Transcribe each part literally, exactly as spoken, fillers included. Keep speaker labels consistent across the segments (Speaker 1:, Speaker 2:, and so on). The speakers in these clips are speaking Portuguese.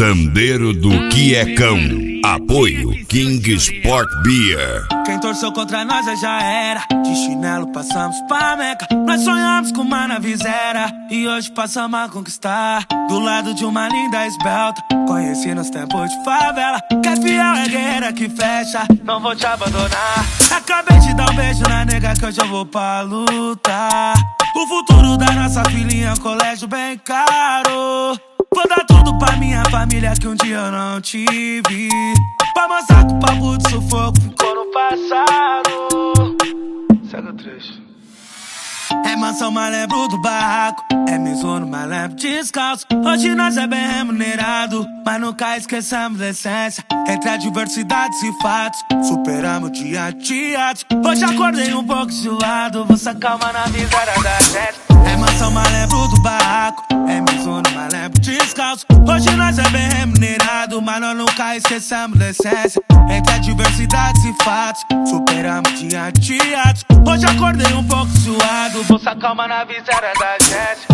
Speaker 1: Sandeiro do Quiecão. Apoio King Sport Beer.
Speaker 2: Quem torceu contra nós já era. De chinelo passamos pra Meca. Nós sonhamos com uma navizeira e hoje passamos a conquistar. Do lado de uma linda esbelta, conheci nos tempos de favela. Que é fiel, é guerreira que fecha, não vou te abandonar. Acabei de dar um beijo na nega que hoje eu vou pra lutar. O futuro da nossa filhinha é um colégio bem caro. Vou dar tudo pra minha família que um dia eu não tive. Pra mostrar que o papo de sufoco ficou no passado. Segue o trecho. É mansão, mas lembro do barraco. É misono, mas lembro descalço. Hoje nós é bem remunerado, mas nunca esquecemos da essência. Entre adversidades e fatos, superamos o dia a dia. Hoje acordei um pouco gelado, vou sacar uma na viseira da gente. É mansão, mas lembro do barraco. É misono, mas lembro descalço. Hoje nós é bem remunerado, mas nós nunca esquecemos da essência. Entre adversidades e fatos, superamos o dia a dia. Hoje acordei um pouco suado, vou sacar uma na viseira da gente.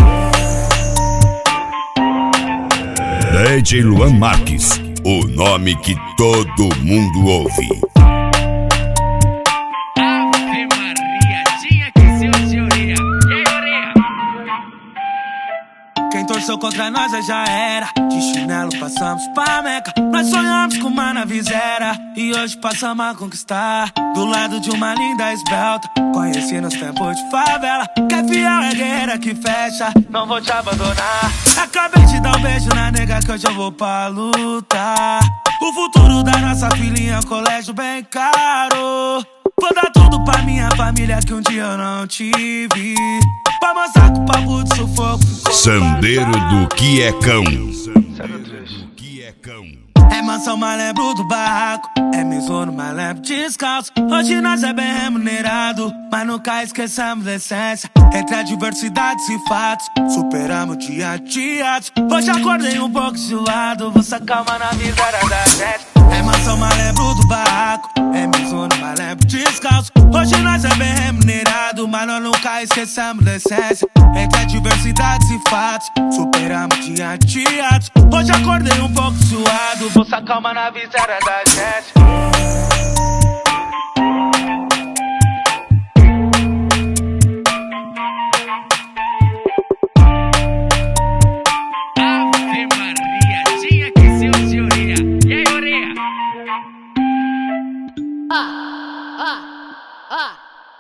Speaker 1: D J Luan Marques, o nome que todo mundo ouve.
Speaker 3: Ave Maria, tinha que ser o Senhoria. E aí, Oreia?
Speaker 2: Quem torceu contra nós já era. De chinelo passamos pra Meca. Nós sonhamos com uma navizeira e hoje passamos a conquistar. Do lado de uma linda esbelta, conheci nos tempos de favela. Que é fiel, é guerreira que fecha, não vou te abandonar. Acabei de dar um beijo na nega que hoje eu vou pra lutar. O futuro da nossa filhinha é um colégio bem caro. Vou dar tudo pra minha família que um dia eu não tive. Pra mostrar que o papo de sufoco ficou
Speaker 1: Sandeiro do Quiecão.
Speaker 2: É mansão, mas lembro do barraco. É misono, mas lembro descalço. Hoje nós é bem remunerado, mas nunca esquecemos da essência. Entre adversidades e fatos, superamos o dia a dia. Hoje acordei um pouco gelado, vou sacar uma na viseira da gente. É mansão, mas lembro do barraco. É misono, mas lembro descalço. Hoje nós é bem remunerado, mas nós nunca esquecemos da essência. Entre adversidades e fatos, superamos o dia a dia. Hoje acordei um pouco suado, vou sacar uma na viseira da gente.
Speaker 3: Ave Maria, tinha que ser o Senhoria. E aí, Oreia?
Speaker 4: Ah, ah, ah.